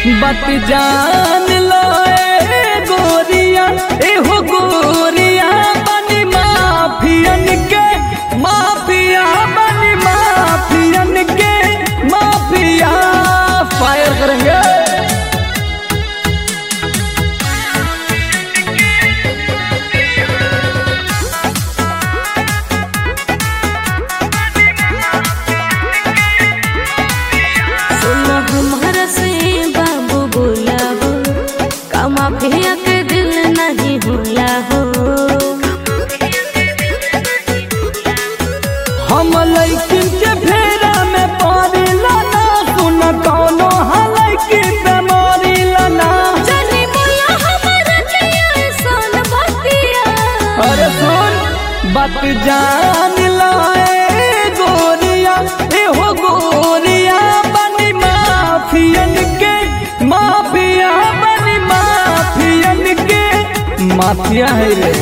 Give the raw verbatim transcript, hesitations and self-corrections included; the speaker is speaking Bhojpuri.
बात जान लो ए गोरिया एहो गोरिया बनी माफियन के माफिया बनी माफियन के माफिया फायर करेंगे। माफिया के दिल नहीं भूला हो, हम लइकिन के फेरा में पड़िला ना, सुन कौनो हलइकिन पे मरिला ना। जानी बोला हमारा लिया सोन बतिया, अरे सुन बात जान ला ए गोरिया एहो गोरिया बनी माफियन के माफिया बनी माफियन के माफिया है रे।